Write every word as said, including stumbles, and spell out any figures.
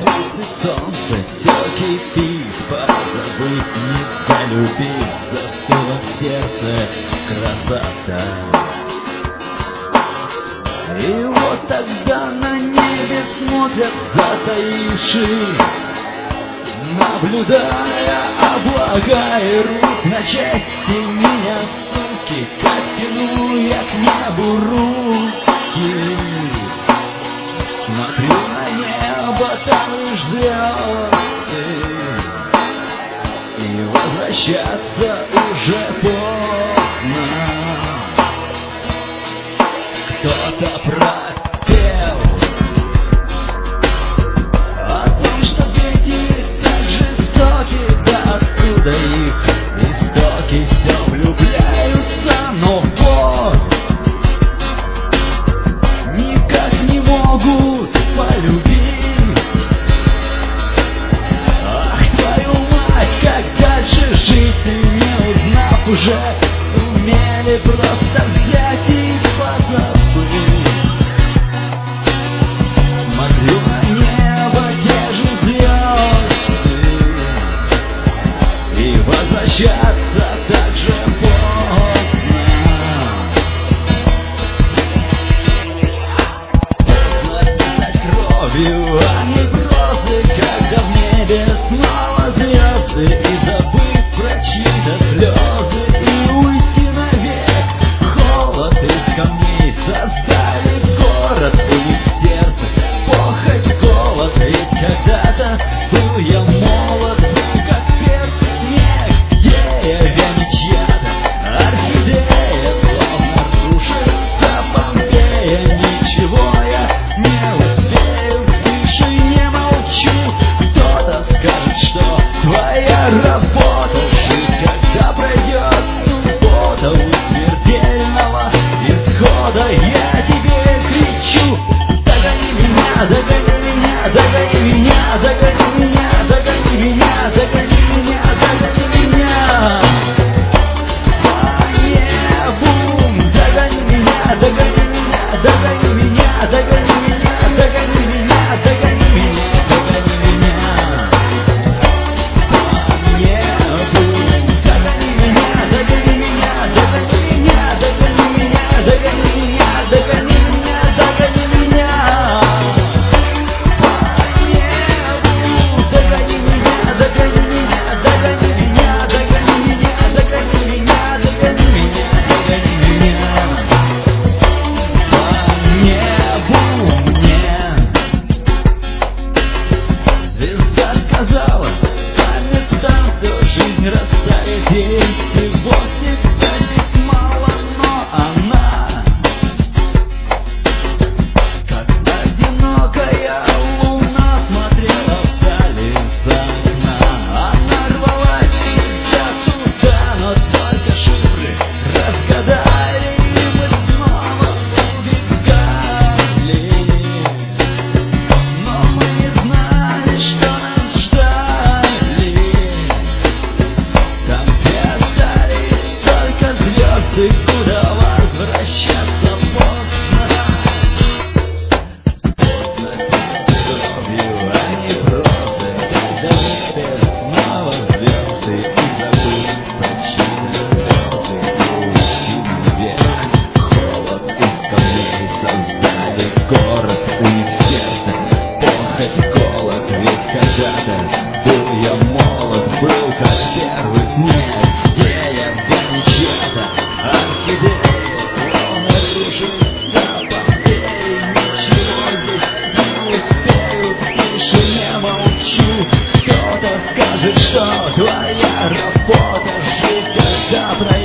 Светит солнце, все кипит, позабыть, недолюбить, застыла в сердце красота. И вот тогда на небе смотрят, затаившись, наблюдая облака, и рвут на части меня, суки, как тяну я к небу руки. Смотрю на небо, там лишь звезды, и возвращаться уже поздно. Кто-то пропел о том, что дети так жестоки, да откуда их истоки, все влюбляются, но вот никак не могут полюбить. Ах, твою мать, как дальше жить, и не узнав уже, сумели просто взять и позабыть. Смотрю на небо, те же звезды, и возвращаться так же поздно. Написать кровью, а не прозы, когда в небе снова звезды, и забыть про чьи-то слезы, и уйти навек. Холод из камней составит город у них в сердце, похоть, голод, ведь когда-то был я молод, был как перцы снег, деревья ничья-то, орхидея словно рушится Помпея. Ничего я не успею, тише не молчу. Кто-то скажет, что твоя работа жить, когда пройдет суббота у смертельного исхода. Я тебе кричу: догони меня, догони меня, догони меня, догони меня, догони меня, догони меня, догони меня. По небу, догони меня, догони меня, догони меня, догони меня, догони меня, догони меня, догони меня. По небу, догони меня, догони меня, догони меня, догони меня, догони меня, догони меня, догони меня. По небу, догони меня, догони меня, догони меня, догони меня, догони меня, догони меня, догони меня. По небу мне звезда сказала, по местам всю жизнь расставит, есть всего всегда здесь мало, но она как одинокая луна смотрела вдали из окна. Она рвалась всегда туда, но только шифры разгадали, и мы снова убегали. Но мы не знали, что нас ждали там, где остались только звезды, куда возвращаться поздно. Поздно писать кровью, а не прозы, когда в небе снова звезды, и забыть про чьи-то слезы, и уйти наверх. Холод из камней создали город у них в сердце, похоть, голод, ведь когда-то был я молод, был как первый снег, деревья ничья-то, орхидея словно рушится Помпеи. Ничего здесь не успею, тише не молчу. Кто-то скажет, что твоя работа жить, когда пройдет